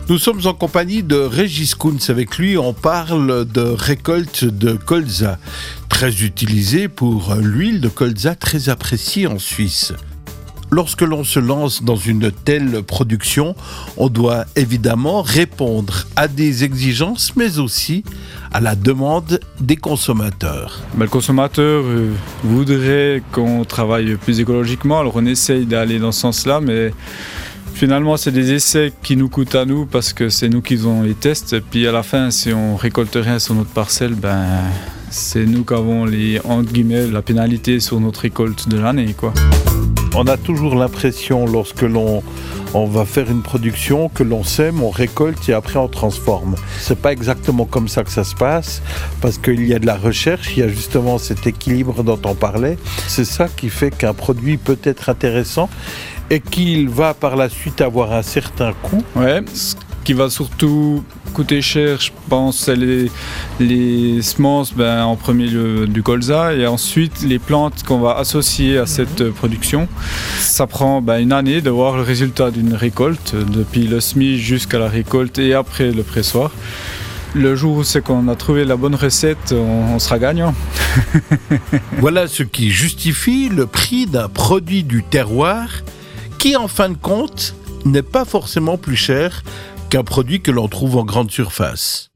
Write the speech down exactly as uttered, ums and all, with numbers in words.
Nous sommes en compagnie de Régis Kunz. Avec lui, on parle de récolte de colza, très utilisée pour l'huile de colza, très appréciée en Suisse. Lorsque l'on se lance dans une telle production, on doit évidemment répondre à des exigences, mais aussi à la demande des consommateurs. Ben, le consommateur euh, voudrait qu'on travaille plus écologiquement, alors on essaye d'aller dans ce sens-là, mais finalement c'est des essais qui nous coûtent à nous parce que c'est nous qui faisons les tests, et puis à la fin, si on récolte rien sur notre parcelle, ben, c'est nous qui avons les, entre guillemets, la pénalité sur notre récolte de l'année, quoi. On a toujours l'impression, lorsque l'on on va faire une production, que l'on sème, on récolte et après on transforme. C'est pas exactement comme ça que ça se passe, parce qu'il y a de la recherche, il y a justement cet équilibre dont on parlait. C'est ça qui fait qu'un produit peut être intéressant et qu'il va par la suite avoir un certain coût. Ouais, ce qui va surtout coûter cher, je pense, c'est les, les semences, ben, en premier lieu du colza, et ensuite les plantes qu'on va associer à cette mmh. production. Ça prend ben, une année de voir le résultat d'une récolte, depuis le semis jusqu'à la récolte et après le pressoir. Le jour où c'est qu'on a trouvé la bonne recette, on, on sera gagnant. Voilà ce qui justifie le prix d'un produit du terroir qui, en fin de compte, n'est pas forcément plus cher qu'un produit que l'on trouve en grande surface.